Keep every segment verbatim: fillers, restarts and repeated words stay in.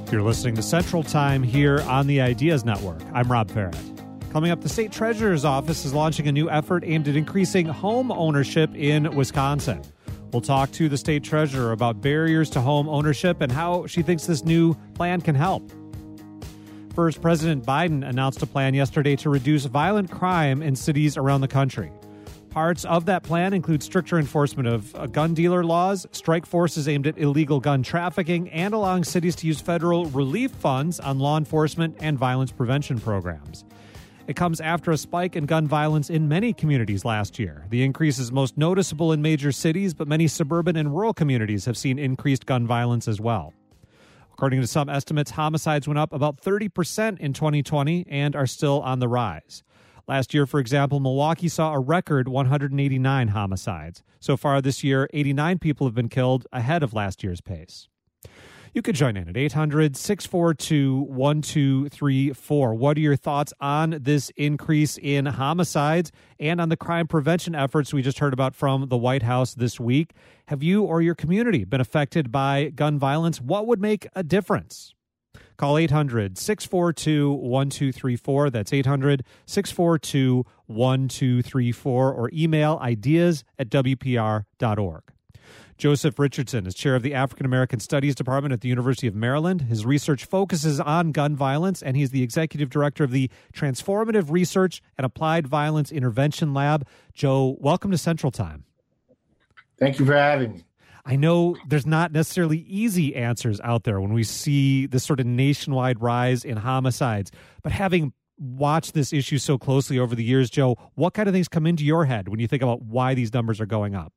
You're listening to Central Time here on the Ideas Network. I'm Rob Farrett. Coming up, the state treasurer's office is launching a new effort aimed at increasing home ownership in Wisconsin. We'll talk to the state treasurer about barriers to home ownership and how she thinks this new plan can help. First, President Biden announced a plan yesterday to reduce violent crime in cities around the country. Parts of that plan include stricter enforcement of uh, gun dealer laws, strike forces aimed at illegal gun trafficking, and allowing cities to use federal relief funds on law enforcement and violence prevention programs. It comes after a spike in gun violence in many communities last year. The increase is most noticeable in major cities, but many suburban and rural communities have seen increased gun violence as well. According to some estimates, homicides went up about thirty percent in twenty twenty and are still on the rise. Last year, for example, Milwaukee saw a record one hundred eighty-nine homicides. So far this year, eighty-nine people have been killed, ahead of last year's pace. You can join in at eight hundred, six four two, one two three four. What are your thoughts on this increase in homicides and on the crime prevention efforts we just heard about from the White House this week? Have you or your community been affected by gun violence? What would make a difference? Call eight hundred, six four two, one two three four. That's eight hundred, six four two, one two three four. Or email ideas at w p r dot org. Joseph Richardson is chair of the African American Studies Department at the University of Maryland. His research focuses on gun violence, and he's the executive director of the Transformative Research and Applied Violence Intervention Lab. Joe, welcome to Central Time. Thank you for having me. I know there's not necessarily easy answers out there when we see this sort of nationwide rise in homicides, but having watched this issue so closely over the years, Joe, what kind of things come into your head when you think about why these numbers are going up?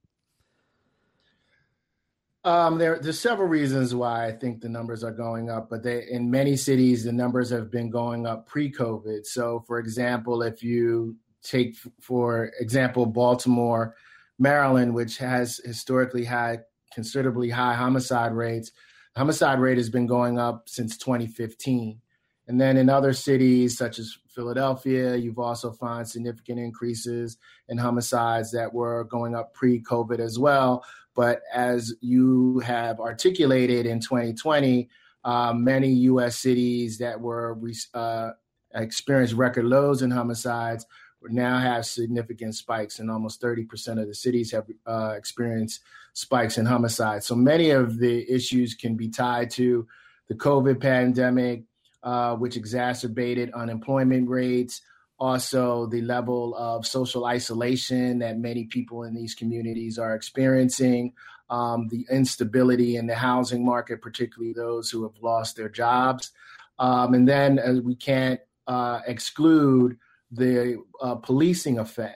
Um, there, there's several reasons why I think the numbers are going up, but they, in many cities, the numbers have been going up pre-COVID. So, for example, if you take, for example, Baltimore, Maryland, which has historically had considerably high homicide rates, the homicide rate has been going up since twenty fifteen. And then in other cities such as Philadelphia, you've also found significant increases in homicides that were going up pre-COVID as well. But as you have articulated in twenty twenty, uh, many U S cities that were uh, experienced record lows in homicides now have significant spikes, and almost thirty percent of the cities have uh, experienced spikes in homicides. So many of the issues can be tied to the COVID pandemic, uh, which exacerbated unemployment rates, also the level of social isolation that many people in these communities are experiencing, um, the instability in the housing market, particularly those who have lost their jobs. Um, and then uh, we can't uh, exclude the uh, policing effect.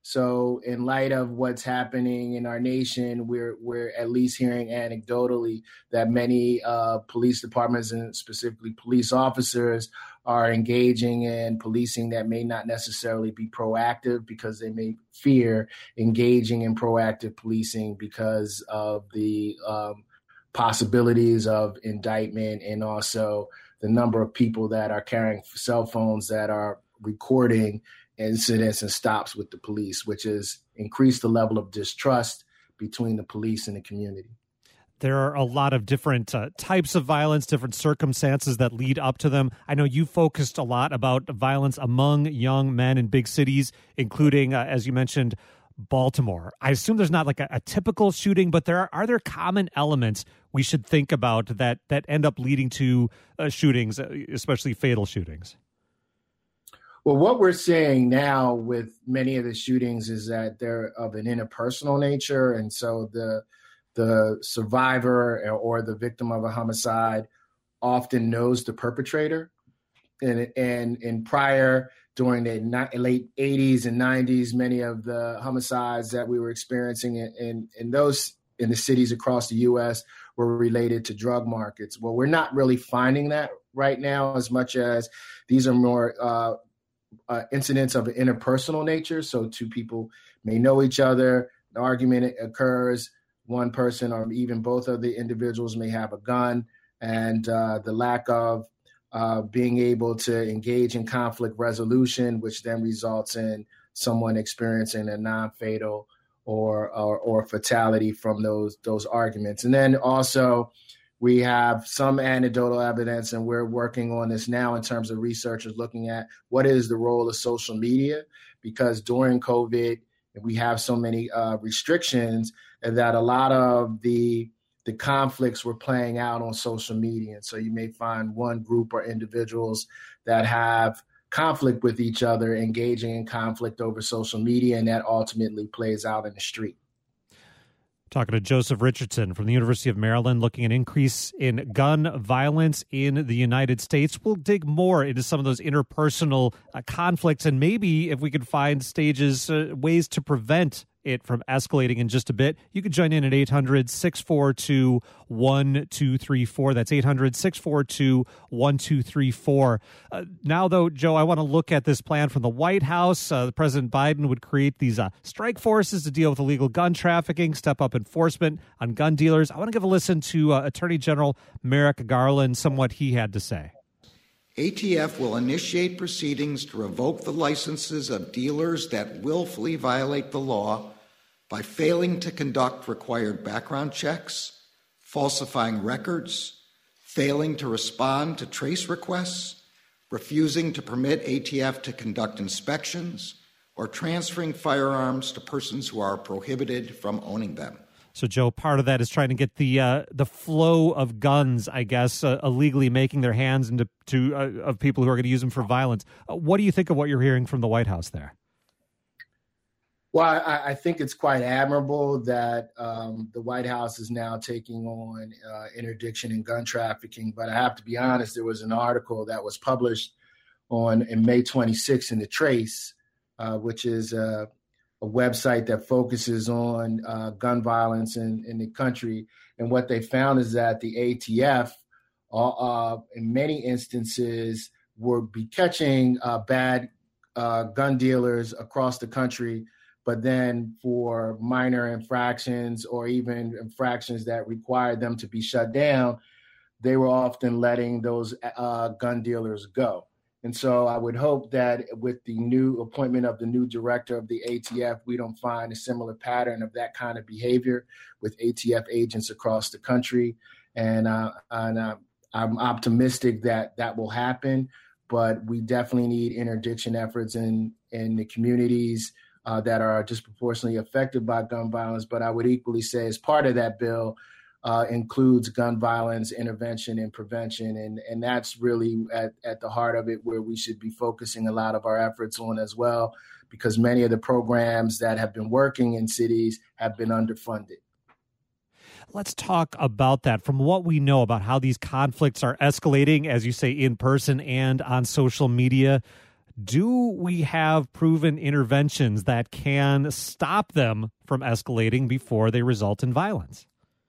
So in light of what's happening in our nation, we're we're at least hearing anecdotally that many uh, police departments and specifically police officers are engaging in policing that may not necessarily be proactive because they may fear engaging in proactive policing because of the um, possibilities of indictment and also the number of people that are carrying cell phones that are recording incidents and stops with the police, which has increased the level of distrust between the police and the community. There are a lot of different uh, types of violence, different circumstances that lead up to them. I know you focused a lot about violence among young men in big cities, including, uh, as you mentioned, Baltimore. I assume there's not like a, a typical shooting, but there are, are there common elements we should think about that that end up leading to uh, shootings, especially fatal shootings? Well, what we're seeing now with many of the shootings is that they're of an interpersonal nature. And so the the survivor or the victim of a homicide often knows the perpetrator. And, and, and prior, during the late eighties and nineties, many of the homicides that we were experiencing in, in, in those in the cities across the U S were related to drug markets. Well, we're not really finding that right now as much as these are more uh, Uh, incidents of an interpersonal nature. So two people may know each other, the argument occurs, one person or even both of the individuals may have a gun, and uh, the lack of uh, being able to engage in conflict resolution, which then results in someone experiencing a non-fatal or, or or fatality from those those arguments. And then also We have some anecdotal evidence, and we're working on this now in terms of researchers looking at what is the role of social media, because during COVID, we have so many uh, restrictions that a lot of the the conflicts were playing out on social media. And so you may find one group or individuals that have conflict with each other, engaging in conflict over social media, and that ultimately plays out in the street. Talking to Joseph Richardson from the University of Maryland, looking at increase in gun violence in the United States. We'll dig more into some of those interpersonal uh, conflicts, and maybe if we could find stages, uh, ways to prevent it from escalating in just a bit. You can join in at eight hundred, six four two, one two three four. That's eight hundred, six four two, one two three four. Uh, now, though, Joe, I want to look at this plan from the White House. Uh, President Biden would create these uh, strike forces to deal with illegal gun trafficking, step up enforcement on gun dealers. I want to give a listen to uh, Attorney General Merrick Garland, some what he had to say. A T F will initiate proceedings to revoke the licenses of dealers that willfully violate the law by failing to conduct required background checks, falsifying records, failing to respond to trace requests, refusing to permit A T F to conduct inspections, or transferring firearms to persons who are prohibited from owning them. So, Joe, part of that is trying to get the uh, the flow of guns, I guess, uh, illegally making their hands into to, uh, of people who are going to use them for violence. Uh, what do you think of what you're hearing from the White House there? Well, I, I think it's quite admirable that um, the White House is now taking on uh, interdiction in gun trafficking. But I have to be honest, there was an article that was published on in May twenty-sixth in The Trace, uh, which is a, a website that focuses on uh, gun violence in, in the country. And what they found is that the A T F, uh, uh, in many instances, would be catching uh, bad uh, gun dealers across the country. But then for minor infractions or even infractions that required them to be shut down, they were often letting those uh, gun dealers go. And so I would hope that with the new appointment of the new director of the A T F, we don't find a similar pattern of that kind of behavior with A T F agents across the country. And, uh, and uh, I'm optimistic that that will happen, but we definitely need interdiction efforts in, in the communities Uh, that are disproportionately affected by gun violence. But I would equally say as part of that bill uh, includes gun violence intervention and prevention. And, and that's really at, at the heart of it where we should be focusing a lot of our efforts on as well, because many of the programs that have been working in cities have been underfunded. Let's talk about that. From what we know about how these conflicts are escalating, as you say, in person and on social media, do we have proven interventions that can stop them from escalating before they result in violence?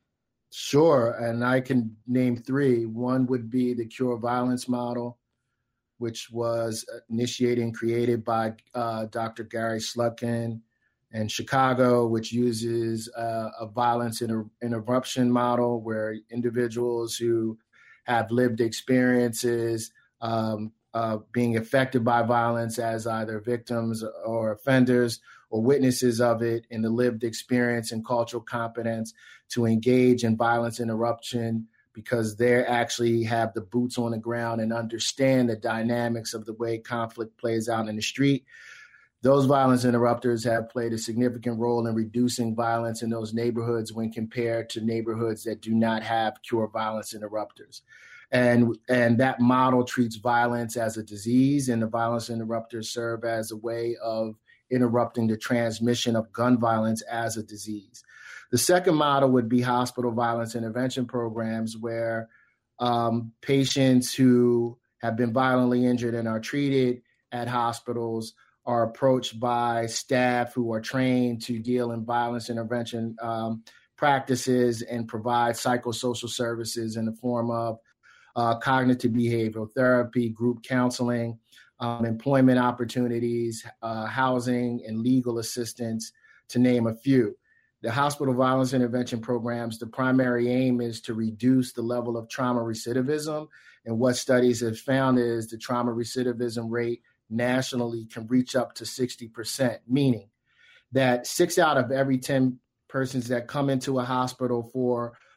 Sure, and I can name three. One would be the Cure Violence model, which was initiated and created by uh, Doctor Gary Slutkin in Chicago, which uses uh, a violence inter- interruption model where individuals who have lived experiences um, Uh, being affected by violence as either victims or offenders or witnesses of it, in the lived experience and cultural competence to engage in violence interruption because they actually have the boots on the ground and understand the dynamics of the way conflict plays out in the street. Those violence interrupters have played a significant role in reducing violence in those neighborhoods when compared to neighborhoods that do not have Cure Violence interrupters. And and that model treats violence as a disease, and the violence interrupters serve as a way of interrupting the transmission of gun violence as a disease. The second model would be hospital violence intervention programs where um, patients who have been violently injured and are treated at hospitals are approached by staff who are trained to deal in violence intervention um, practices and provide psychosocial services in the form of Uh, cognitive behavioral therapy, group counseling, um, employment opportunities, uh, housing, and legal assistance, to name a few. The hospital violence intervention programs, the primary aim is to reduce the level of trauma recidivism. And what studies have found is the trauma recidivism rate nationally can reach up to sixty percent, meaning that six out of every ten persons that come into a hospital for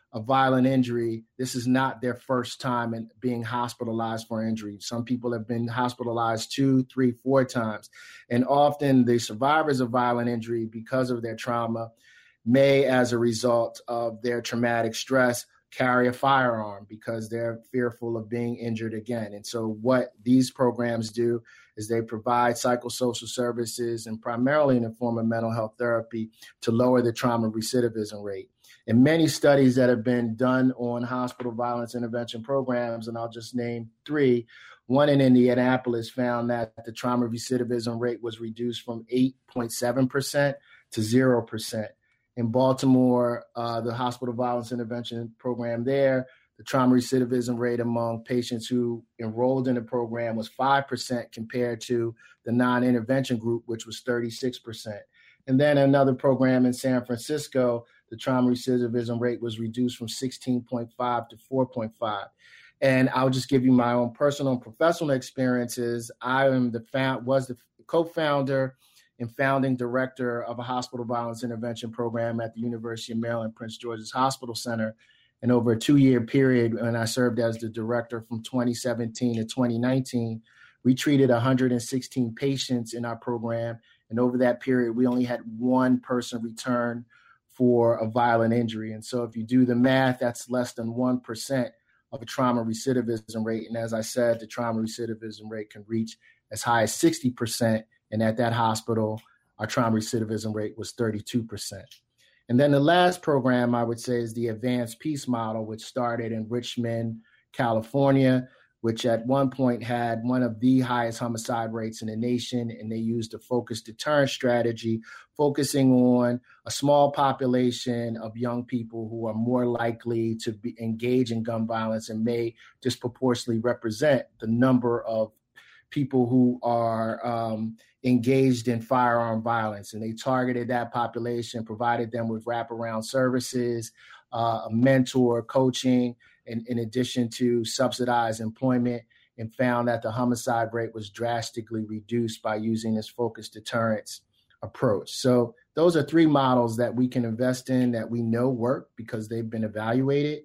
a violent injury, this is not their first time in being hospitalized for injury. Some people have been hospitalized two, three, four times. And often the survivors of violent injury, because of their trauma, may, as a result of their traumatic stress, carry a firearm because they're fearful of being injured again. And so what these programs do is they provide psychosocial services, and primarily in the form of mental health therapy, to lower the trauma recidivism rate. And many studies that have been done on hospital violence intervention programs, and I'll just name three. One in Indianapolis found that the trauma recidivism rate was reduced from eight point seven percent to zero percent. In Baltimore, uh, the hospital violence intervention program there, the trauma recidivism rate among patients who enrolled in the program was five percent compared to the non-intervention group, which was thirty-six percent. And then another program in San Francisco, the trauma recidivism rate was reduced from sixteen point five to four point five. And I'll just give you my own personal and professional experiences. I am the found, was the co-founder and founding director of a hospital violence intervention program at the University of Maryland, Prince George's Hospital Center. And over a two-year period, when I served as the director from twenty seventeen to twenty nineteen, we treated one hundred sixteen patients in our program. And over that period, we only had one person return for a violent injury. And so if you do the math, that's less than one percent of a trauma recidivism rate. And as I said, the trauma recidivism rate can reach as high as sixty percent. And at that hospital, our trauma recidivism rate was thirty-two percent. And then the last program I would say is the Advanced Peace Model, which started in Richmond, California, which at one point had one of the highest homicide rates in the nation. And they used a focused deterrence strategy, focusing on a small population of young people who are more likely to be engage in gun violence and may disproportionately represent the number of people who are um, engaged in firearm violence. And they targeted that population, provided them with wraparound services, uh, a mentor, coaching, in, in addition to subsidized employment, and found that the homicide rate was drastically reduced by using this focused deterrence approach. So those are three models that we can invest in that we know work because they've been evaluated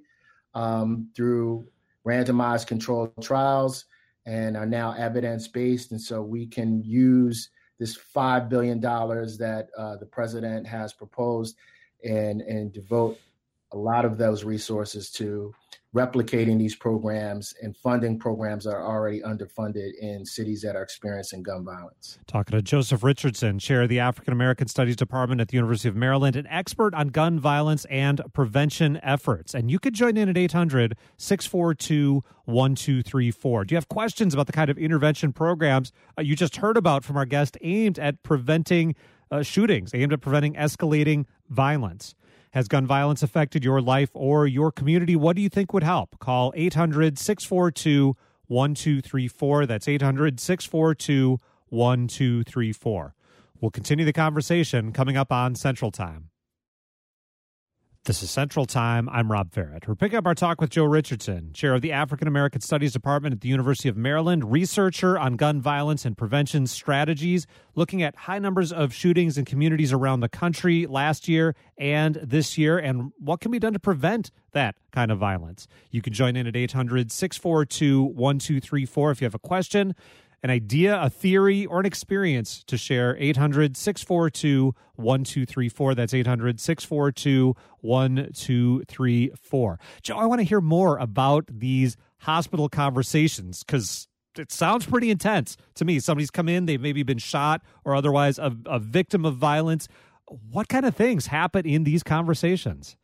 um, through randomized controlled trials and are now evidence-based. And so we can use this five billion dollars that uh, the president has proposed and, and devote a lot of those resources to replicating these programs and funding programs that are already underfunded in cities that are experiencing gun violence. Talking to Joseph Richardson, chair of the African American Studies Department at the University of Maryland, an expert on gun violence and prevention efforts. And you could join in at eight hundred, six four two, one two three four. Do you have questions about the kind of intervention programs uh, you just heard about from our guest aimed at preventing uh, shootings, aimed at preventing escalating violence? Has gun violence affected your life or your community? What do you think would help? Call eight hundred, six four two, one two three four. That's eight hundred, six four two, one two three four. We'll continue the conversation coming up on Central Time. This is Central Time. I'm Rob Ferret. We're picking up our talk with Joe Richardson, chair of the African American Studies Department at the University of Maryland, researcher on gun violence and prevention strategies, looking at high numbers of shootings in communities around the country last year and this year, and what can be done to prevent that kind of violence. You can join in at eight hundred, six four two, one two three four if you have a question, an idea, a theory, or an experience to share. Eight hundred, six four two, one two three four. That's eight hundred, six four two, one two three four. Joe, I want to hear more about these hospital conversations because it sounds pretty intense to me. Somebody's come in, they've maybe been shot or otherwise a, a victim of violence. What kind of things happen in these conversations?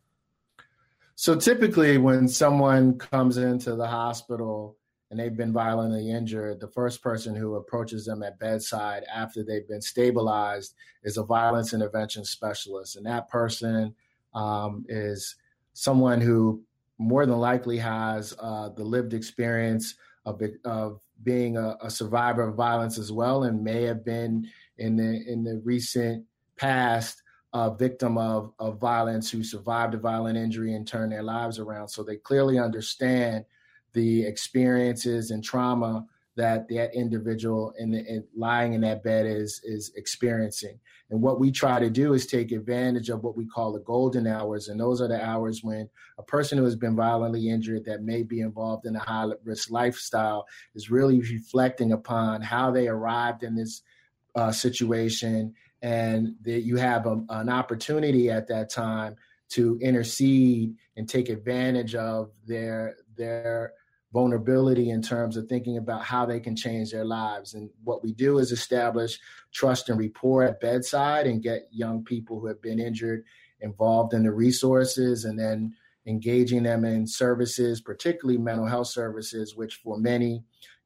So typically when someone comes into the hospital and they've been violently injured, the first person who approaches them at bedside after they've been stabilized is a violence intervention specialist. And that person um, is someone who more than likely has uh, the lived experience of, of being a, a survivor of violence as well, and may have been in the in the recent past a victim of, of violence who survived a violent injury and turned their lives around. So they clearly understand the experiences and trauma that that individual in, the, in lying in that bed is is experiencing. And what we try to do is take advantage of what we call the golden hours. And those are the hours when a person who has been violently injured that may be involved in a high-risk lifestyle is really reflecting upon how they arrived in this uh, situation. And that you have a, an opportunity at that time to intercede and take advantage of their their vulnerability in terms of thinking about how they can change their lives. And what we do is establish trust and rapport at bedside and get young people who have been injured involved in the resources, and then engaging them in services, particularly mental health services, which for many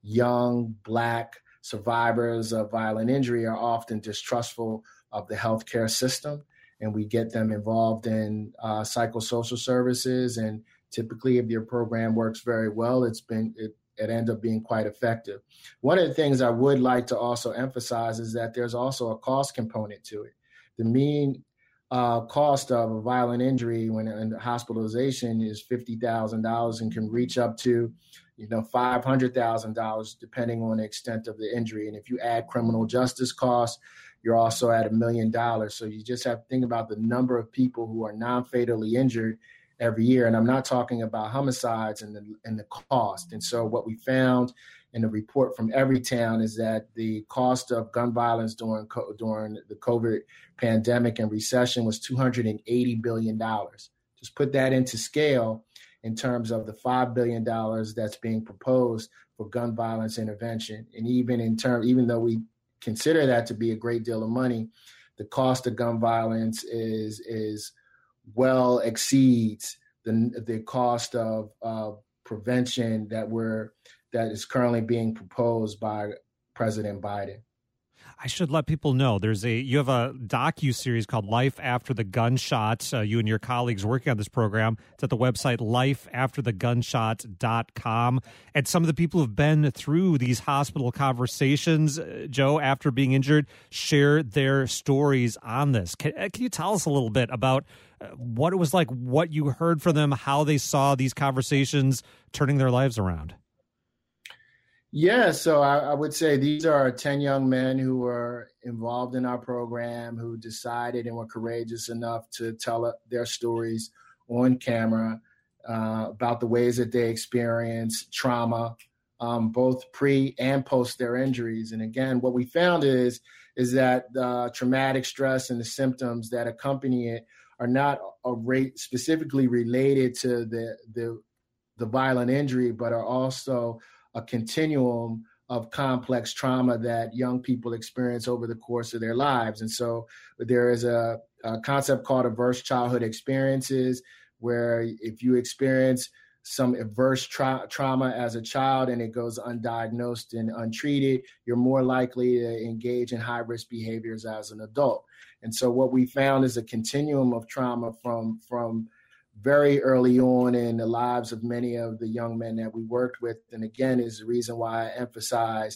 young Black survivors of violent injury are often distrustful of the healthcare system. And we get them involved in uh, psychosocial services. And typically, if your program works very well, it's been it, it ends up being quite effective. One of the things I would like to also emphasize is that there's also a cost component to it. The mean uh, cost of a violent injury when in hospitalization is fifty thousand dollars and can reach up to, you know, five hundred thousand dollars depending on the extent of the injury. And if you add criminal justice costs, you're also at a million dollars. So you just have to think about the number of people who are non-fatally injured every year. And I'm not talking about homicides and the, and the cost. And so what we found in the report from Everytown is that the cost of gun violence during during the COVID pandemic and recession was two hundred eighty billion dollars. Just put that into scale in terms of the five billion dollars that's being proposed for gun violence intervention. And even in term, even though we consider that to be a great deal of money, the cost of gun violence is is well exceeds the the cost of uh, prevention that we're that is currently being proposed by President Biden. I should let people know there's a you have a docu-series called Life After the Gunshot. Uh, you and your colleagues working on this program. It's at the website life after the gunshot dot com. And some of the people who've been through these hospital conversations, uh, Joe, after being injured, share their stories on this. Can, uh, can you tell us a little bit about uh, what it was like, what you heard from them, how they saw these conversations turning their lives around? Yeah, so I, I would say these are ten young men who were involved in our program, who decided and were courageous enough to tell their stories on camera uh, about the ways that they experienced trauma, um, both pre and post their injuries. And again, what we found is is that the traumatic stress and the symptoms that accompany it are not a rate specifically related to the the the violent injury, but are also a continuum of complex trauma that young people experience over the course of their lives. And so there is a, a concept called adverse childhood experiences, where if you experience some adverse tra- trauma as a child and it goes undiagnosed and untreated, you're more likely to engage in high-risk behaviors as an adult. And so what we found is a continuum of trauma from from very early on in the lives of many of the young men that we worked with. And again, is the reason why I emphasize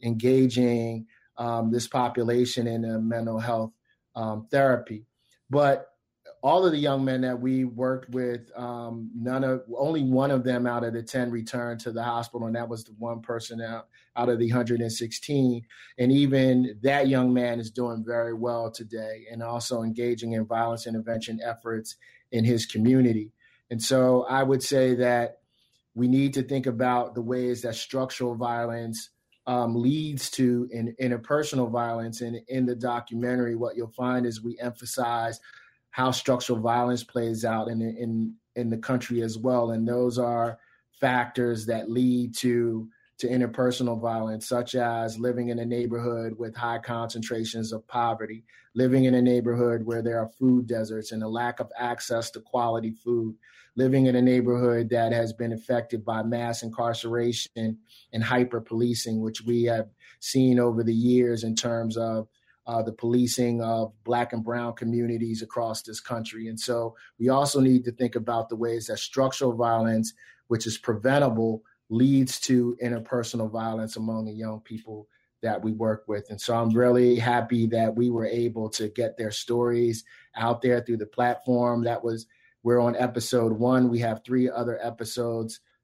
engaging um, this population in a mental health um, therapy. But all of the young men that we worked with, um, none of, only one of them out of the ten returned to the hospital, and that was the one person out, out of the one hundred sixteen. And even that young man is doing very well today, and also engaging in violence intervention efforts in his community. And so I would say that we need to think about the ways that structural violence um, leads to in, interpersonal violence. And in the documentary, what you'll find is we emphasize how structural violence plays out in, in, in the country as well. And those are factors that lead to to interpersonal violence, such as living in a neighborhood with high concentrations of poverty, living in a neighborhood where there are food deserts and a lack of access to quality food, living in a neighborhood that has been affected by mass incarceration and hyper-policing, which we have seen over the years in terms of uh, the policing of Black and brown communities across this country. And so we also need to think about the ways that structural violence, which is preventable, leads to interpersonal violence among the young people that we work with. And so I'm really happy that we were able to get their stories out there through the platform. That was, we're on episode one. We have three other episodes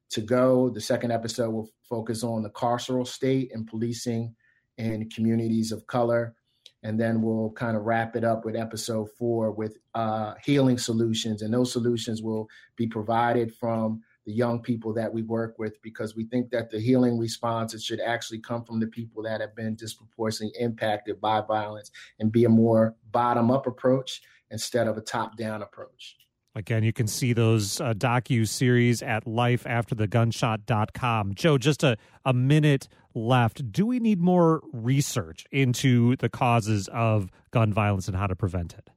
to go. The second episode will focus on the carceral state and policing in communities of color. And then we'll kind of wrap it up with episode four with uh, healing solutions. And those solutions will be provided from the young people that we work with, because we think that the healing responses should actually come from the people that have been disproportionately impacted by violence and be a more bottom-up approach instead of a top-down approach. Again, you can see those uh, docu-series at life after the gunshot dot com. Joe, just a, a minute left. Do we need more research into the causes of gun violence and how to prevent it?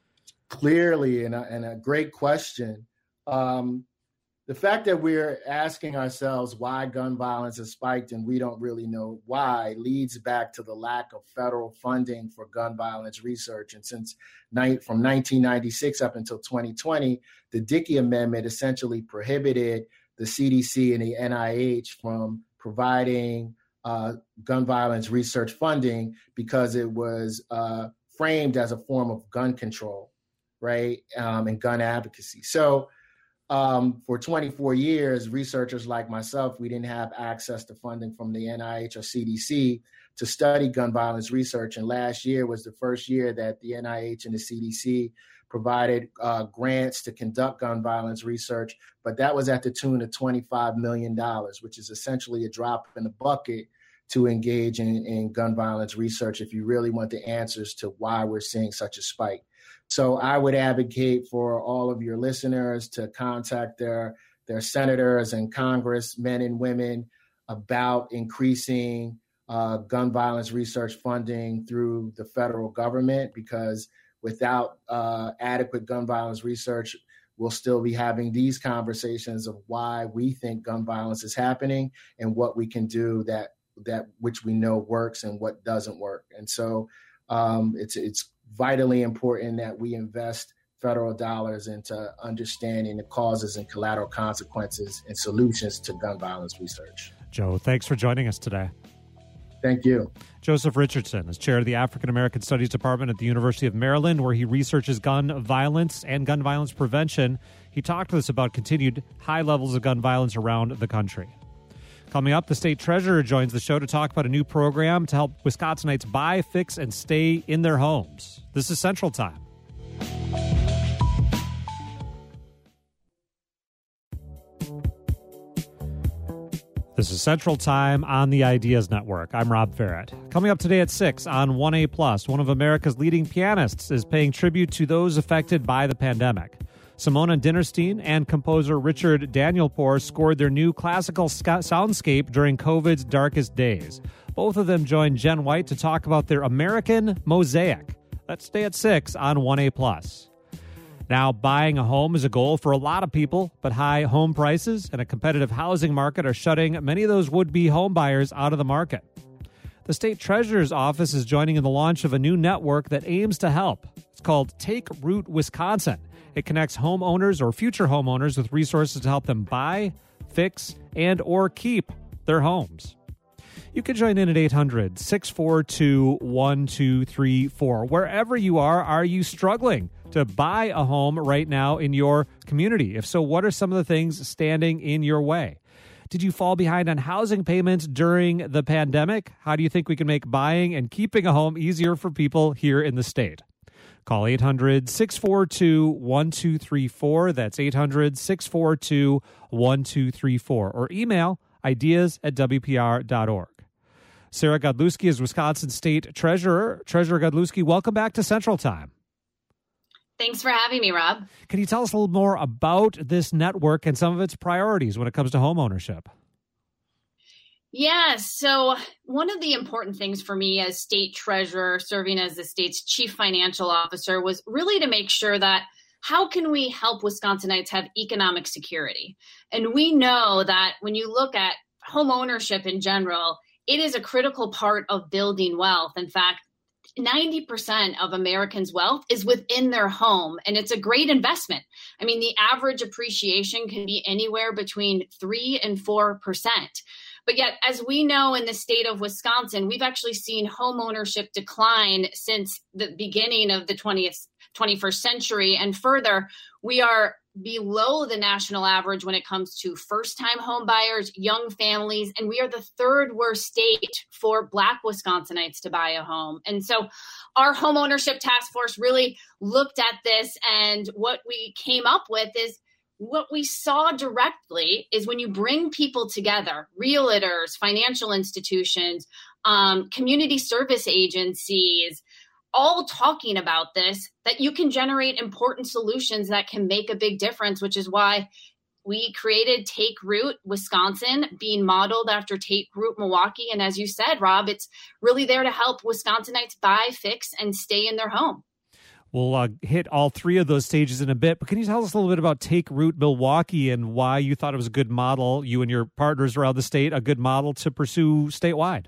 Clearly, and a, and a great question. Um, the fact that we're asking ourselves why gun violence has spiked and we don't really know why leads back to the lack of federal funding for gun violence research. And since ni- from nineteen ninety-six up until twenty twenty, the Dickey Amendment essentially prohibited the C D C and the N I H from providing uh, gun violence research funding because it was uh, framed as a form of gun control, right, um, and gun advocacy. So Um, for twenty-four years, researchers like myself, we didn't have access to funding from the N I H or C D C to study gun violence research. And last year was the first year that the N I H and the C D C provided uh, grants to conduct gun violence research. But that was at the tune of twenty-five million dollars, which is essentially a drop in the bucket to engage in, in gun violence research if you really want the answers to why we're seeing such a spike. So I would advocate for all of your listeners to contact their their senators and Congress, men and women, about increasing uh, gun violence research funding through the federal government, because without uh, adequate gun violence research, we'll still be having these conversations of why we think gun violence is happening and what we can do that that which we know works and what doesn't work. And so um, it's it's vitally important that we invest federal dollars into understanding the causes and collateral consequences and solutions to gun violence research. Joe, thanks for joining us today. Thank you. Joseph Richardson is chair of the African American Studies Department at the University of Maryland, where he researches gun violence and gun violence prevention. He talked to us about continued high levels of gun violence around the country. Coming up, the state treasurer joins the show to talk about a new program to help Wisconsinites buy, fix, and stay in their homes. This is Central Time. This is Central Time on the Ideas Network. I'm Rob Ferret. Coming up today at six on one A plus, one of America's leading pianists is paying tribute to those affected by the pandemic. Simona Dinnerstein and composer Richard Danielpour scored their new classical sc- soundscape during COVID's darkest days. Both of them joined Jen White to talk about their American Mosaic. Let's stay at six on one A plus. Now, buying a home is a goal for a lot of people, but high home prices and a competitive housing market are shutting many of those would-be home buyers out of the market. The state treasurer's office is joining in the launch of a new network that aims to help. It's called Take Root Wisconsin. It connects homeowners or future homeowners with resources to help them buy, fix, and or keep their homes. You can join in at eight hundred, six four two, one two three four. Wherever you are, are you struggling to buy a home right now in your community? If so, what are some of the things standing in your way? Did you fall behind on housing payments during the pandemic? How do you think we can make buying and keeping a home easier for people here in the state? Call eight hundred, six four two, one two three four. That's eight hundred, six four two, one two three four. Or email ideas at w p r dot org. Sarah Godlewski is Wisconsin State Treasurer. Treasurer Godlewski, welcome back to Central Time. Thanks for having me, Rob. Can you tell us a little more about this network and some of its priorities when it comes to home ownership? Yeah, so one of the important things for me as state treasurer, serving as the state's chief financial officer, was really to make sure that how can we help Wisconsinites have economic security? And we know that when you look at home ownership in general, it is a critical part of building wealth. In fact, ninety percent of Americans' wealth is within their home, and it's a great investment. I mean, the average appreciation can be anywhere between three and four percent. But yet, as we know in the state of Wisconsin, we've actually seen home ownership decline since the beginning of the twentieth, twenty-first century. And further, we are below the national average when it comes to first-time home buyers, young families, and we are the third worst state for Black Wisconsinites to buy a home. And so our homeownership task force really looked at this, and what we came up with is what we saw directly is when you bring people together, realtors, financial institutions, um, community service agencies, all talking about this, that you can generate important solutions that can make a big difference, which is why we created Take Root Wisconsin, being modeled after Take Root Milwaukee. And as you said, Rob, it's really there to help Wisconsinites buy, fix, and stay in their home. We'll uh, hit all three of those stages in a bit, but can you tell us a little bit about Take Root Milwaukee and why you thought it was a good model, you and your partners around the state, a good model to pursue statewide?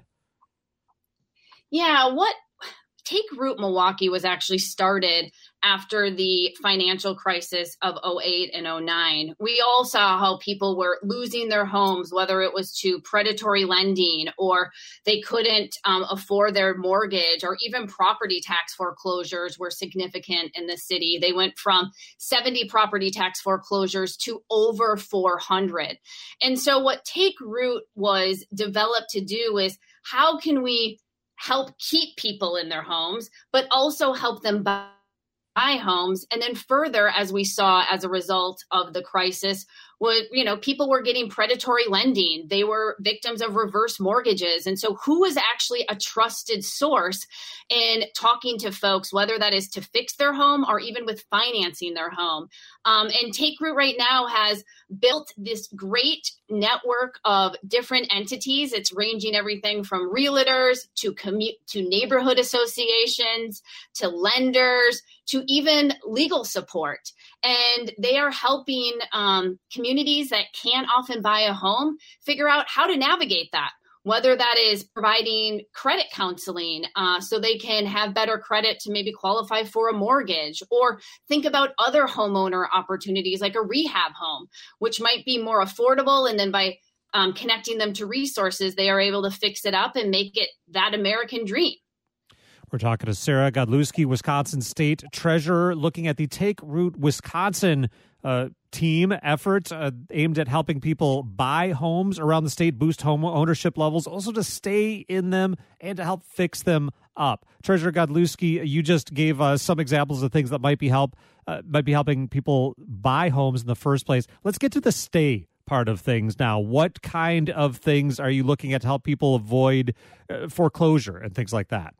Yeah, what Take Root Milwaukee was actually started after the financial crisis of oh eight and oh nine. We all saw how people were losing their homes, whether it was to predatory lending or they couldn't um, afford their mortgage, or even property tax foreclosures were significant in the city. They went from seventy property tax foreclosures to over four hundred. And so what Take Root was developed to do is, how can we help keep people in their homes, but also help them buy buy homes. And then further, as we saw as a result of the crisis, was, you know, people were getting predatory lending. They were victims of reverse mortgages. And so who is actually a trusted source in talking to folks, whether that is to fix their home or even with financing their home? Um, and Take Root right now has built this great network of different entities. It's ranging everything from realtors to commu- to neighborhood associations, to lenders, to even legal support. And they are helping um, communities that can't often buy a home figure out how to navigate that, whether that is providing credit counseling uh, so they can have better credit to maybe qualify for a mortgage, or think about other homeowner opportunities like a rehab home, which might be more affordable. And then by um, connecting them to resources, they are able to fix it up and make it that American dream. We're talking to Sarah Godlewski, Wisconsin State Treasurer, looking at the Take Root Wisconsin uh, team effort uh, aimed at helping people buy homes around the state, boost home ownership levels, also to stay in them and to help fix them up. Treasurer Godlewski, you just gave us some examples of things that might be help uh, might be helping people buy homes in the first place. Let's get to the stay part of things now. What kind of things are you looking at to help people avoid uh, foreclosure and things like that?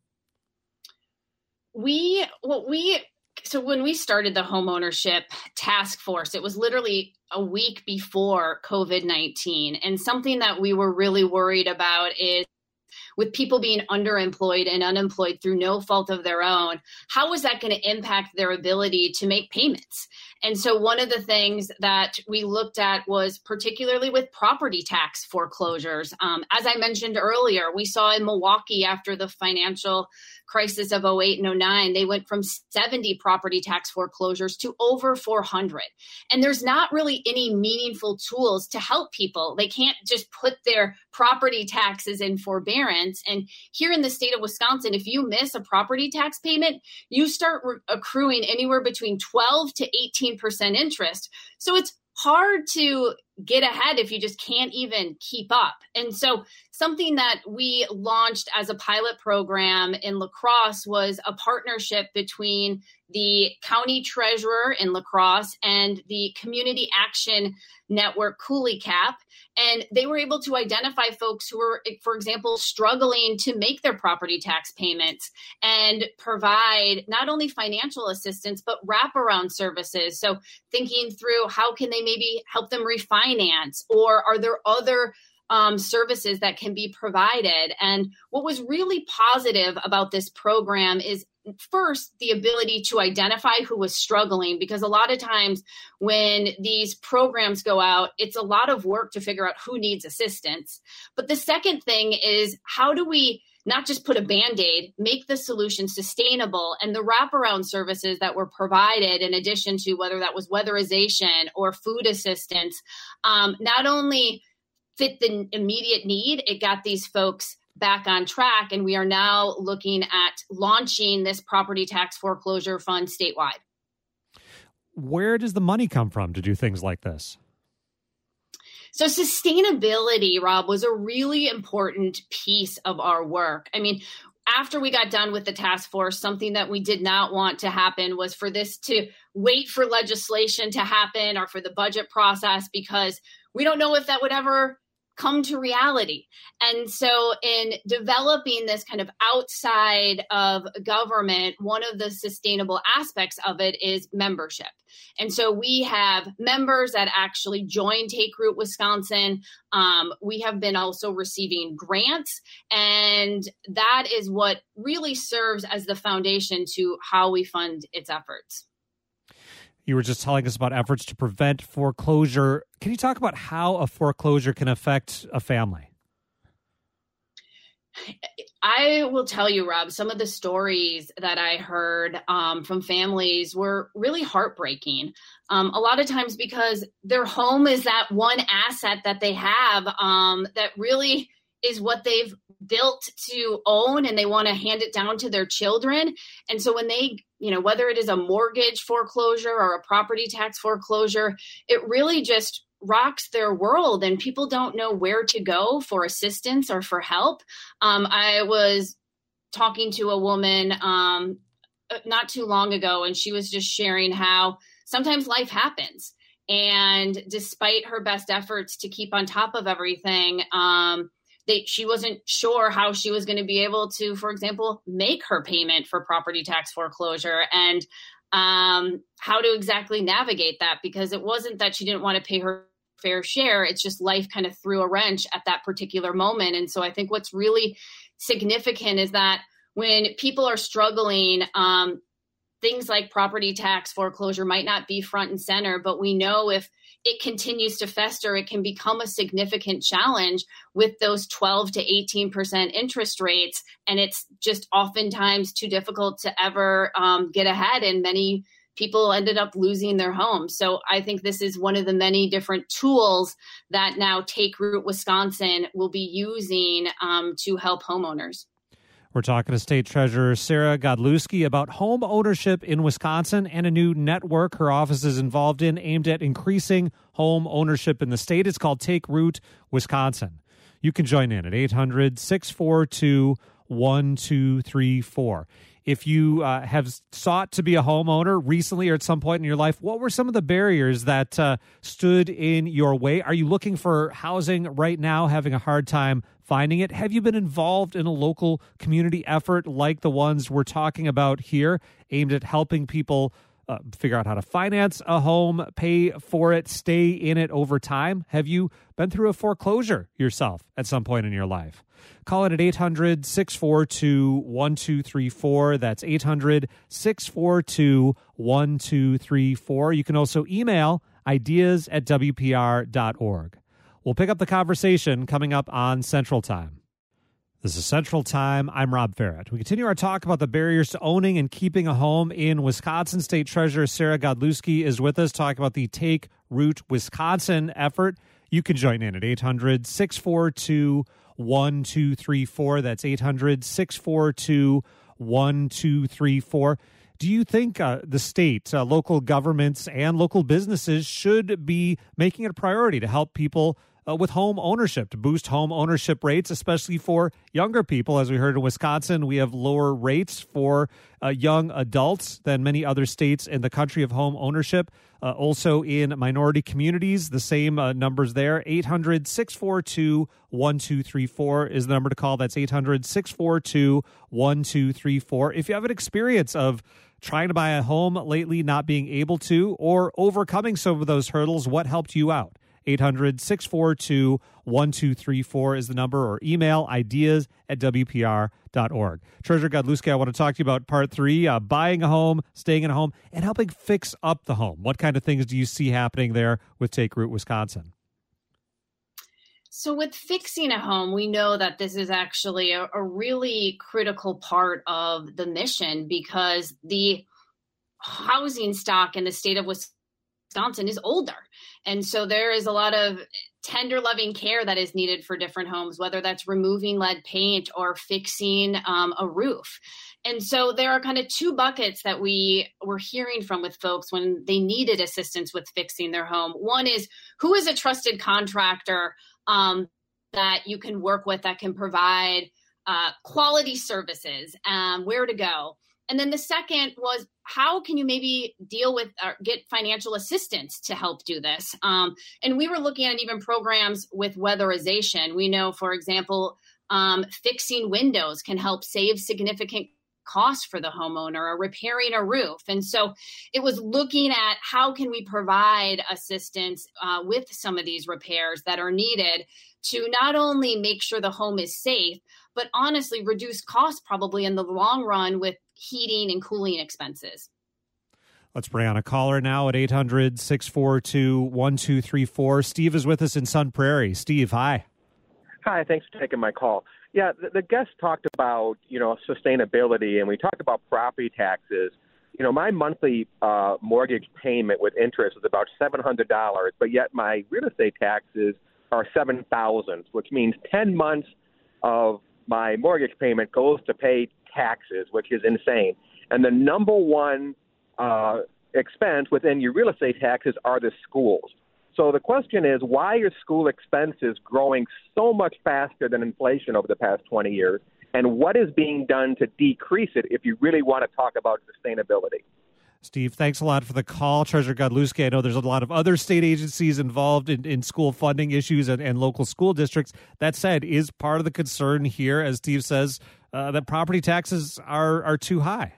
We, what we, so when we started the homeownership task force, it was literally a week before COVID nineteen. And something that we were really worried about is, with people being underemployed and unemployed through no fault of their own, how is that going to impact their ability to make payments? And so one of the things that we looked at was particularly with property tax foreclosures. Um, as I mentioned earlier, we saw in Milwaukee after the financial crisis of oh eight and oh nine, they went from seventy property tax foreclosures to over four hundred. And there's not really any meaningful tools to help people. They can't just put their property taxes in forbearance. And here in the state of Wisconsin, if you miss a property tax payment, you start re- accruing anywhere between twelve to eighteen percent interest. So it's hard to get ahead if you just can't even keep up. And so something that we launched as a pilot program in La Crosse was a partnership between the county treasurer in La Crosse and the community action network Cooley Cap. And they were able to identify folks who were, for example, struggling to make their property tax payments and provide not only financial assistance, but wraparound services. So thinking through how can they maybe help them refinance, or are there other Um, services that can be provided. And what was really positive about this program is, first, the ability to identify who was struggling, because a lot of times when these programs go out, it's a lot of work to figure out who needs assistance. But the second thing is, how do we not just put a Band-Aid, make the solution sustainable, and the wraparound services that were provided, in addition to whether that was weatherization or food assistance, um, not only fit the immediate need, it got these folks back on track. And we are now looking at launching this property tax foreclosure fund statewide. where does the money come from to do things like this? So sustainability, Rob, was a really important piece of our work. I mean, after we got done with the task force, something that we did not want to happen was for this to wait for legislation to happen or for the budget process, because we don't know if that would ever come to reality. And so in developing this kind of outside of government, one of the sustainable aspects of it is membership. And so we have members that actually join Take Root Wisconsin. Um, we have been also receiving grants, and that is what really serves as the foundation to how we fund its efforts. You were just telling us about efforts to prevent foreclosure. Can you talk about how a foreclosure can affect a family? I will tell you, Rob, some of the stories that I heard um, from families were really heartbreaking. Um, a lot of times because their home is that one asset that they have um, that really is what they've built to own, and they want to hand it down to their children. And so when they, you know, whether it is a mortgage foreclosure or a property tax foreclosure, it really just rocks their world, and people don't know where to go for assistance or for help. Um, I was talking to a woman um, not too long ago, and she was just sharing how sometimes life happens. And despite her best efforts to keep on top of everything, um, They, she wasn't sure how she was going to be able to, for example, make her payment for property tax foreclosure, and um, how to exactly navigate that, because it wasn't that she didn't want to pay her fair share. It's just life kind of threw a wrench at that particular moment. And so I think what's really significant is that when people are struggling, um, things like property tax foreclosure might not be front and center, but we know if it continues to fester, it can become a significant challenge with those twelve to eighteen percent interest rates. And it's just oftentimes too difficult to ever um, get ahead. And many people ended up losing their homes. So I think this is one of the many different tools that now Take Root Wisconsin will be using um, to help homeowners. We're talking to State Treasurer Sarah Godlewski about home ownership in Wisconsin and a new network her office is involved in aimed at increasing home ownership in the state. It's called Take Root Wisconsin. You can join in at eight hundred, six four two, one two three four. If you uh, have sought to be a homeowner recently or at some point in your life, what were some of the barriers that uh, stood in your way? Are you looking for housing right now, having a hard time finding it? Have you been involved in a local community effort like the ones we're talking about here, aimed at helping people uh, figure out how to finance a home, pay for it, stay in it over time? Have you been through a foreclosure yourself at some point in your life? Call it at eight hundred, six four two, one two three four. That's eight hundred, six four two, one two three four. You can also email ideas at w p r dot org. We'll pick up the conversation coming up on Central Time. This is Central Time. I'm Rob Ferret. We continue our talk about the barriers to owning and keeping a home in Wisconsin. State Treasurer Sarah Godlewski is with us talking about the Take Root Wisconsin effort. You can join in at eight hundred, six four two, one two three four. That's eight hundred, six four two, one two three four. Do you think uh, the state, uh, local governments, and local businesses should be making it a priority to help people uh, with home ownership, to boost home ownership rates, especially for younger people? As we heard in Wisconsin, we have lower rates for uh, young adults than many other states in the country of home ownership. Uh, also in minority communities, the same uh, numbers there. eight hundred, six four two, one two three four is the number to call. That's eight hundred, six four two, one two three four. If you have an experience of trying to buy a home lately, not being able to, or overcoming some of those hurdles, what helped you out? eight hundred, six four two, one two three four is the number, or email ideas at w p r dot org. Treasurer Godlewski, I want to talk to you about part three, uh, buying a home, staying in a home, and helping fix up the home. What kind of things do you see happening there with Take Root Wisconsin? So with fixing a home, we know that this is actually a, a really critical part of the mission, because the housing stock in the state of Wisconsin is older. And so there is a lot of tender loving care that is needed for different homes, whether that's removing lead paint or fixing um, a roof. And so there are kind of two buckets that we were hearing from with folks when they needed assistance with fixing their home. One is, who is a trusted contractor um, that you can work with that can provide uh, quality services, um, where to go. And then the second was, how can you maybe deal with or get financial assistance to help do this? Um, and we were looking at even programs with weatherization. We know, for example, um, fixing windows can help save significant cost for the homeowner, or repairing a roof. And so it was looking at how can we provide assistance uh, with some of these repairs that are needed to not only make sure the home is safe, but honestly reduce costs probably in the long run with heating and cooling expenses. Let's bring on a caller now at eight hundred, six four two, one two three four. Steve is with us in Sun Prairie. Steve, hi. Hi, thanks for taking my call. Yeah, the, the guest talked about, you know, sustainability, and we talked about property taxes. You know, my monthly uh, mortgage payment with interest is about seven hundred dollars, but yet my real estate taxes are seven thousand dollars, which means ten months of my mortgage payment goes to pay taxes, which is insane. And the number one uh, expense within your real estate taxes are the schools. So the question is, why are school expenses growing so much faster than inflation over the past twenty years? And what is being done to decrease it if you really want to talk about sustainability? Steve, thanks a lot for the call. Treasurer Godlewski, I know there's a lot of other state agencies involved in, in school funding issues and, and local school districts. That said, is part of the concern here, as Steve says, uh, that property taxes are, are too high?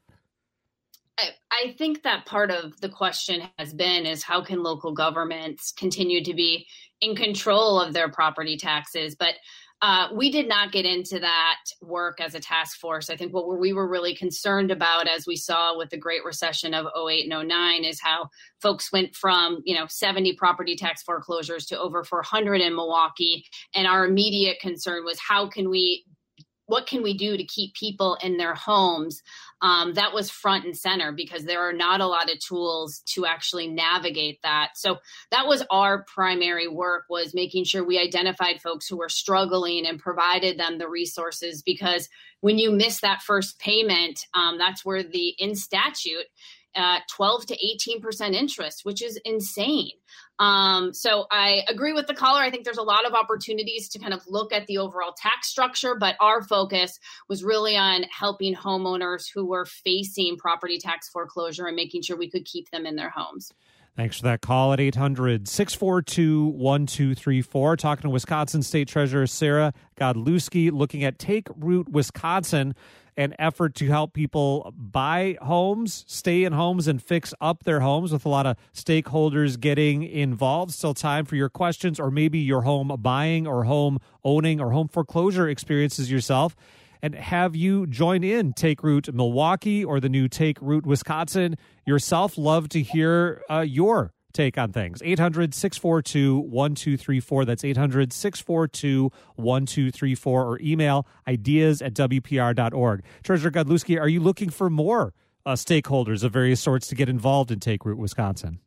I, I think that part of the question has been is how can local governments continue to be in control of their property taxes? But Uh, we did not get into that work as a task force. I think what we were really concerned about, as we saw with the Great Recession of oh eight and oh nine, is how folks went from, you know, seventy property tax foreclosures to over four hundred in Milwaukee. And our immediate concern was how can we, what can we do to keep people in their homes? Um, that was front and center because there are not a lot of tools to actually navigate that. So that was our primary work, was making sure we identified folks who were struggling and provided them the resources, because when you miss that first payment, um, that's where the in statute, uh, twelve to eighteen percent interest, which is insane. Um, so I agree with the caller. I think there's a lot of opportunities to kind of look at the overall tax structure, but our focus was really on helping homeowners who were facing property tax foreclosure and making sure we could keep them in their homes. Thanks for that call at eight hundred, six four two, one two three four. Talking to Wisconsin State Treasurer Sarah Godlewski, looking at Take Root Wisconsin, an effort to help people buy homes, stay in homes, and fix up their homes, with a lot of stakeholders getting involved. Still time for your questions, or maybe your home buying or home owning or home foreclosure experiences yourself. And have you joined in Take Root Milwaukee or the new Take Root Wisconsin yourself? Love to hear uh, your take on things. eight hundred, six four two, one two three four. That's eight hundred, six four two, one two three four, or email ideas at w p r dot org. Treasurer Godlewski, are you looking for more uh, stakeholders of various sorts to get involved in Take Root Wisconsin?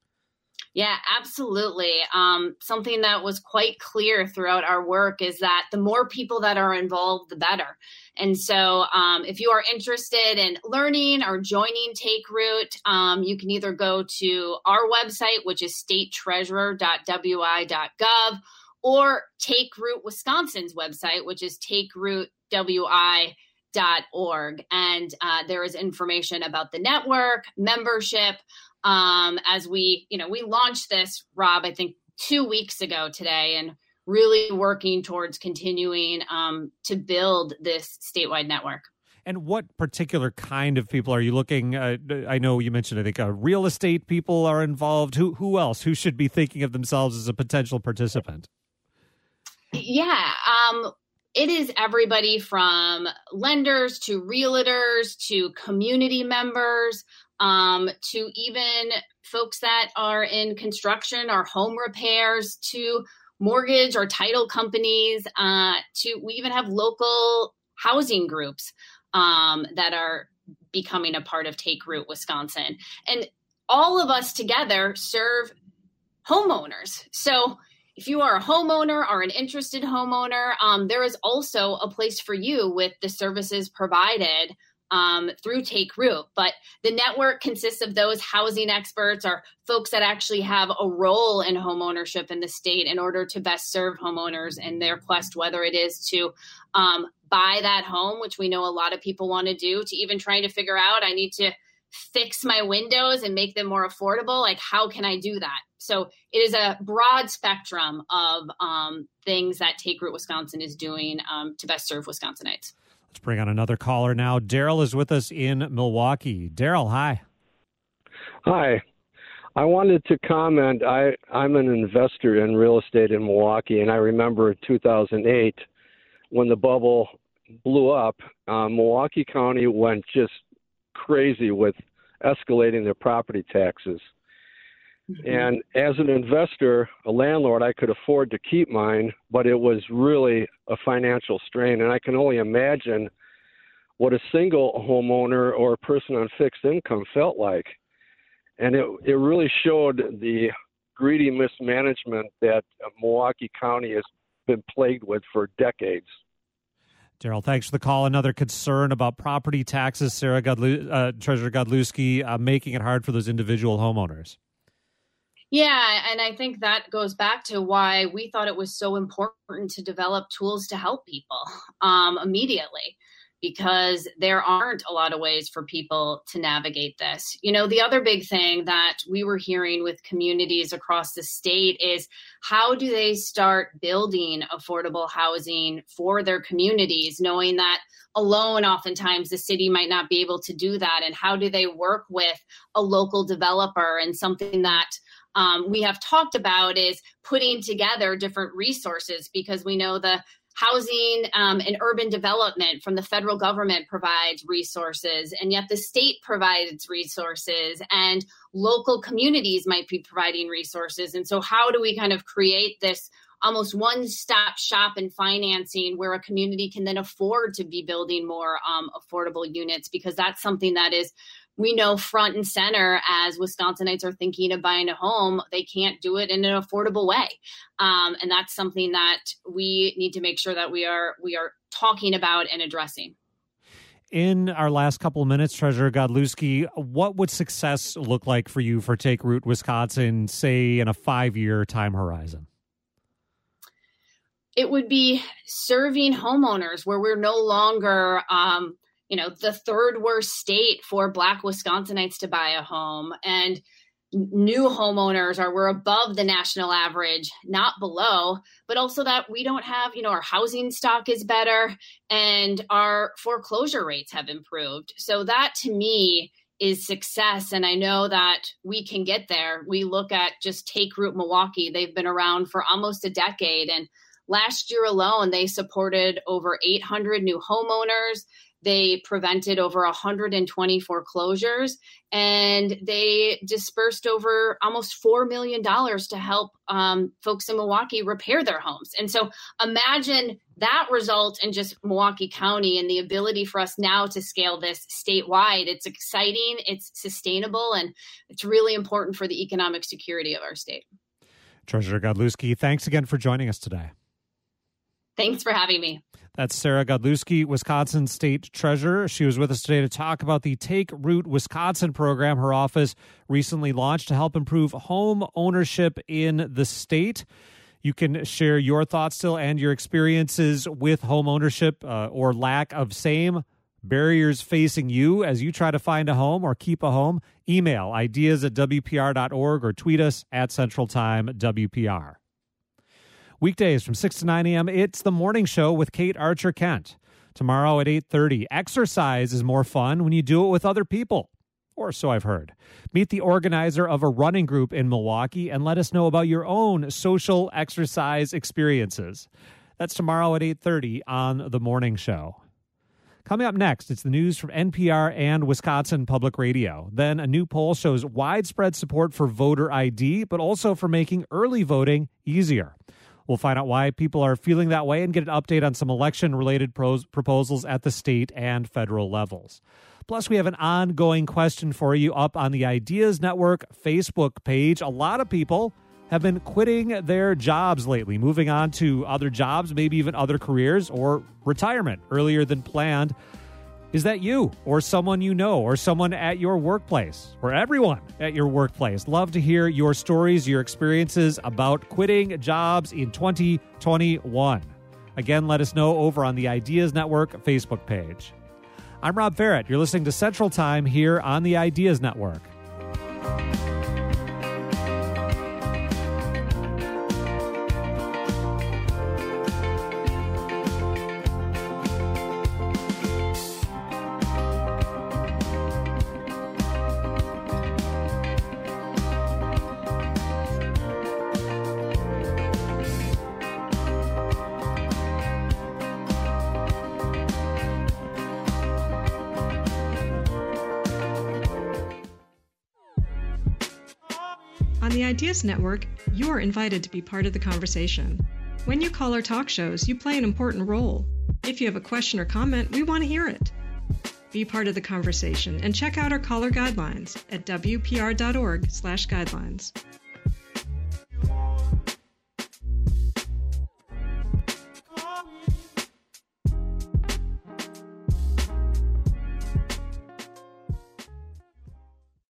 Yeah, absolutely. Um, something that was quite clear throughout our work is that the more people that are involved, the better. And so um, if you are interested in learning or joining Take Root, um, you can either go to our website, which is state treasurer dot w i dot gov, or Take Root Wisconsin's website, which is take root w i dot org. And uh, there is information about the network, membership. Um, as we, you know, we launched this, Rob, I think two weeks ago today, and really working towards continuing um, to build this statewide network. And what particular kind of people are you looking? Uh, I know you mentioned, I think, uh, real estate people are involved. Who who else? Who should be thinking of themselves as a potential participant? Yeah, um, it is everybody from lenders to realtors to community members, um, to even folks that are in construction or home repairs, to mortgage or title companies, uh, to we even have local housing groups um, that are becoming a part of Take Root Wisconsin. And all of us together serve homeowners. So if you are a homeowner or an interested homeowner, um, there is also a place for you with the services provided um, through Take Root. But the network consists of those housing experts or folks that actually have a role in homeownership in the state in order to best serve homeowners in their quest, whether it is to um, buy that home, which we know a lot of people want to do, to even trying to figure out, I need to fix my windows and make them more affordable. Like, how can I do that? So it is a broad spectrum of um, things that Take Root Wisconsin is doing um, to best serve Wisconsinites. Let's bring on another caller now. Daryl is with us in Milwaukee. Daryl, hi. Hi. I wanted to comment. I, I'm an investor in real estate in Milwaukee, and I remember two thousand eight when the bubble blew up, uh, Milwaukee County went just crazy with escalating their property taxes. Mm-hmm. And as an investor, a landlord, I could afford to keep mine, but it was really a financial strain. And I can only imagine what a single homeowner or a person on fixed income felt like. And it, it really showed the greedy mismanagement that Milwaukee County has been plagued with for decades. Daryl, thanks for the call. Another concern about property taxes, Sarah Godlu- uh, Treasurer Godlewski, uh, making it hard for those individual homeowners. Yeah, and I think that goes back to why we thought it was so important to develop tools to help people um, immediately, because there aren't a lot of ways for people to navigate this. You know, the other big thing that we were hearing with communities across the state is, how do they start building affordable housing for their communities, knowing that alone, oftentimes the city might not be able to do that? And how do they work with a local developer? And something that um, we have talked about is putting together different resources, because we know the housing um, and urban development from the federal government provides resources, and yet the state provides resources, and local communities might be providing resources. And so how do we kind of create this almost one-stop shop in financing where a community can then afford to be building more um, affordable units? Because that's something that is, we know, front and center as Wisconsinites are thinking of buying a home. They can't do it in an affordable way. Um, and that's something that we need to make sure that we are we are talking about and addressing. In our last couple of minutes, Treasurer Godlewski, what would success look like for you for Take Root Wisconsin, say in a five-year time horizon? It would be serving homeowners where we're no longer um, you know, the third worst state for Black Wisconsinites to buy a home, and new homeowners are, we're above the national average, not below, but also that we don't have, you know, our housing stock is better and our foreclosure rates have improved. So that to me is success. And I know that we can get there. We look at just Take Root Milwaukee. They've been around for almost a decade. And last year alone, they supported over eight hundred new homeowners. They prevented over one hundred twenty foreclosures, and they dispersed over almost four million dollars to help um, folks in Milwaukee repair their homes. And so imagine that result in just Milwaukee County and the ability for us now to scale this statewide. It's exciting, it's sustainable, and it's really important for the economic security of our state. Treasurer Godlewski, thanks again for joining us today. Thanks for having me. That's Sarah Godlewski, Wisconsin State Treasurer. She was with us today to talk about the Take Root Wisconsin program her office recently launched to help improve home ownership in the state. You can share your thoughts still and your experiences with home ownership uh, or lack of same, barriers facing you as you try to find a home or keep a home. Email ideas at W P R dot org or tweet us at Central Time W P R. Weekdays from six to nine a.m., it's The Morning Show with Kate Archer-Kent. Tomorrow at eight thirty, exercise is more fun when you do it with other people, or so I've heard. Meet the organizer of a running group in Milwaukee and let us know about your own social exercise experiences. That's tomorrow at eight thirty on The Morning Show. Coming up next, it's the news from N P R and Wisconsin Public Radio. Then a new poll shows widespread support for voter I D, but also for making early voting easier. We'll find out why people are feeling that way and get an update on some election-related pros- proposals at the state and federal levels. Plus, we have an ongoing question for you up on the Ideas Network Facebook page. A lot of people have been quitting their jobs lately, moving on to other jobs, maybe even other careers or retirement earlier than planned. Is that you or someone you know or someone at your workplace or everyone at your workplace? Love to hear your stories, your experiences about quitting jobs in twenty twenty-one. Again, let us know over on the Ideas Network Facebook page. I'm Rob Ferrett. You're listening to Central Time here on the Ideas Network. On the Ideas Network, you're invited to be part of the conversation. When you call our talk shows, you play an important role. If you have a question or comment, we want to hear it. Be part of the conversation and check out our caller guidelines at w p r dot org slash guidelines.